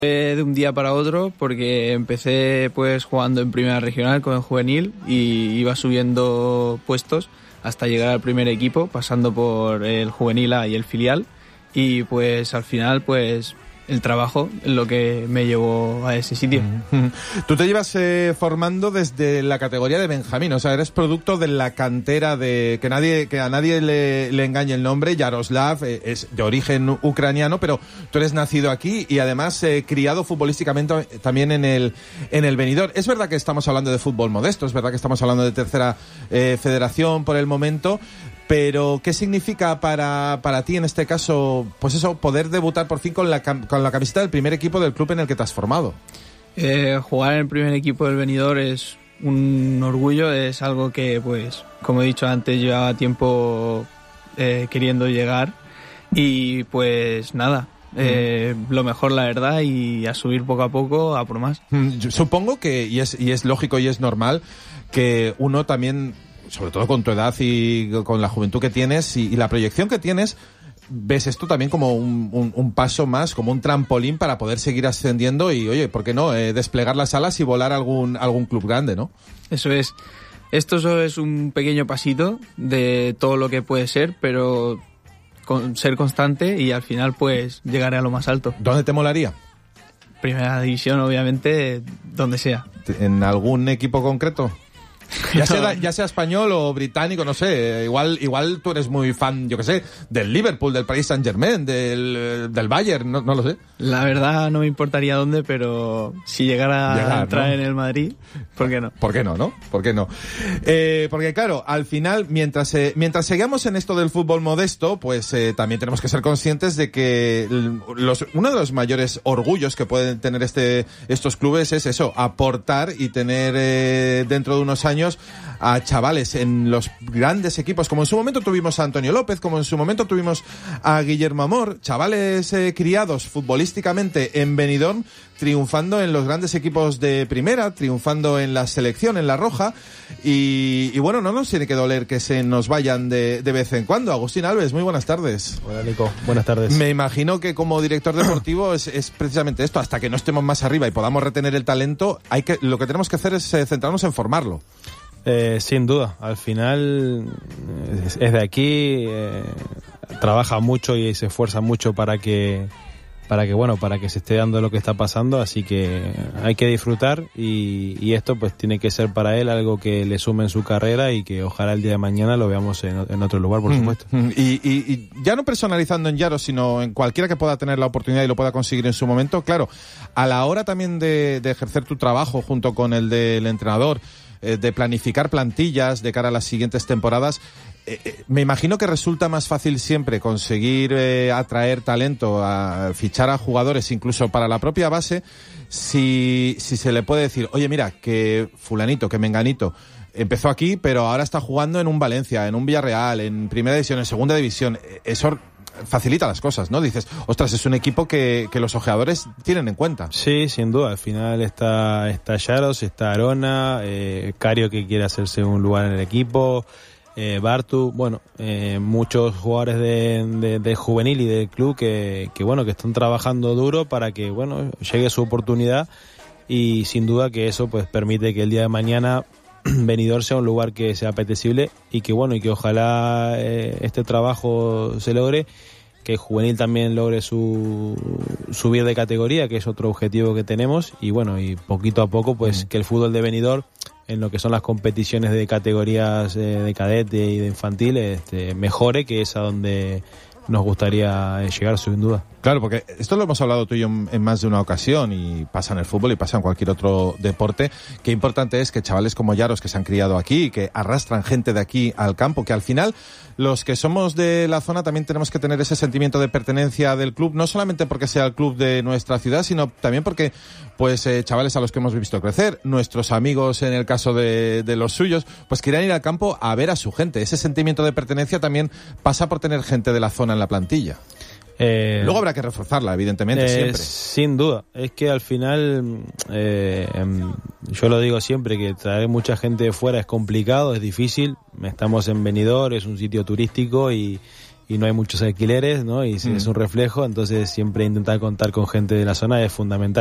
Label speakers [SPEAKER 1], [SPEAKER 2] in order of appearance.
[SPEAKER 1] De un día para otro, porque empecé pues jugando en primera regional con el juvenil y iba subiendo puestos hasta llegar al primer equipo, pasando por el juvenil A y el filial, y pues al final pues el trabajo es lo que me llevó a ese sitio.
[SPEAKER 2] Tú te llevas formando desde la categoría de Benjamín, o sea, eres producto de la cantera de que a nadie le engañe el nombre. Yaroslav es de origen ucraniano, pero tú eres nacido aquí y además criado futbolísticamente también en el Benidorm. Es verdad que estamos hablando de fútbol modesto, es verdad que estamos hablando de tercera federación por el momento, pero ¿qué significa para ti en este caso, pues eso, poder debutar por fin con la camiseta del primer equipo del club en el que te has formado?
[SPEAKER 1] Jugar en el primer equipo del Benidorm es un orgullo, es algo que, pues, como he dicho antes, llevaba tiempo queriendo llegar y pues nada, lo mejor la verdad, y a subir poco a poco, a por más.
[SPEAKER 2] Yo supongo que, y es lógico y es normal, que uno también, sobre todo con tu edad y con la juventud que tienes y la proyección que tienes, ves esto también como un paso más, como un trampolín para poder seguir ascendiendo y, oye, ¿por qué no? Desplegar las alas y volar a algún club grande, ¿no?
[SPEAKER 1] Eso es. Esto solo es un pequeño pasito de todo lo que puede ser, pero ser constante y al final pues llegaré a lo más alto.
[SPEAKER 2] ¿Dónde te molaría?
[SPEAKER 1] Primera división, obviamente, donde sea.
[SPEAKER 2] ¿En algún equipo concreto? Ya sea español o británico, no sé, igual tú eres muy fan, yo que sé, del Liverpool, del Paris Saint-Germain, del Bayern, no lo sé.
[SPEAKER 1] La verdad no me importaría dónde, pero si llegara a entrar, ¿no?, en el Madrid, ¿por qué no?
[SPEAKER 2] ¿Por qué no, no? ¿Por qué no? Porque claro, al final, mientras sigamos en esto del fútbol modesto, pues también tenemos que ser conscientes de que uno de los mayores orgullos que pueden tener estos clubes es eso, aportar y tener dentro de unos años a chavales en los grandes equipos, como en su momento tuvimos a Antonio López, como en su momento tuvimos a Guillermo Amor, chavales criados futbolísticamente en Benidorm, triunfando en los grandes equipos de primera, triunfando en la selección, en la roja, y bueno, no nos tiene que doler que se nos vayan de vez en cuando. Agustín Alves, muy buenas tardes.
[SPEAKER 3] Hola, Nico, buenas tardes.
[SPEAKER 2] Me imagino que como director deportivo es precisamente esto, hasta que no estemos más arriba y podamos retener el talento, lo que tenemos que hacer es centrarnos en formarlo.
[SPEAKER 3] Sin duda, al final es de aquí, trabaja mucho y se esfuerza mucho para que se esté dando lo que está pasando, así que hay que disfrutar y esto pues tiene que ser para él algo que le sume en su carrera y que ojalá el día de mañana lo veamos en otro lugar, por supuesto.
[SPEAKER 2] Y ya no personalizando en Yaro, sino en cualquiera que pueda tener la oportunidad y lo pueda conseguir en su momento, claro, a la hora también de ejercer tu trabajo junto con el del entrenador, de planificar plantillas de cara a las siguientes temporadas, me imagino que resulta más fácil siempre conseguir atraer talento, a fichar a jugadores incluso para la propia base, si se le puede decir, oye, mira, que fulanito, que menganito empezó aquí, pero ahora está jugando en un Valencia, en un Villarreal, en primera división, en segunda división. Eso facilita las cosas, ¿no? Dices, ostras, es un equipo que los ojeadores tienen en cuenta.
[SPEAKER 3] Sí, sin duda. Al final está Yaros, está Arona, Cario, que quiere hacerse un lugar en el equipo, Bartu, muchos jugadores de juvenil y del club que están trabajando duro para que llegue su oportunidad, y sin duda que eso pues permite que el día de mañana Benidorm sea un lugar que sea apetecible y que ojalá este trabajo se logre, que el juvenil también logre subir de categoría, que es otro objetivo que tenemos, y poquito a poco pues que el fútbol de Benidorm en lo que son las competiciones de categorías de cadete y de infantil mejore, que es a donde nos gustaría llegar, sin duda.
[SPEAKER 2] Claro, porque esto lo hemos hablado tú y yo en más de una ocasión, y pasa en el fútbol y pasa en cualquier otro deporte. Qué importante es que chavales como Yaros, que se han criado aquí, que arrastran gente de aquí al campo, que al final los que somos de la zona también tenemos que tener ese sentimiento de pertenencia del club, no solamente porque sea el club de nuestra ciudad, sino también porque chavales a los que hemos visto crecer, nuestros amigos en el caso de los suyos, pues quieran ir al campo a ver a su gente. Ese sentimiento de pertenencia también pasa por tener gente de la zona en la plantilla. Luego habrá que reforzarla, evidentemente, siempre.
[SPEAKER 3] Sin duda. Es que al final, yo lo digo siempre, que traer mucha gente de fuera es complicado, es difícil. Estamos en Benidorm, es un sitio turístico y y no hay muchos alquileres, ¿no? Y si es un reflejo, entonces siempre intentar contar con gente de la zona es fundamental.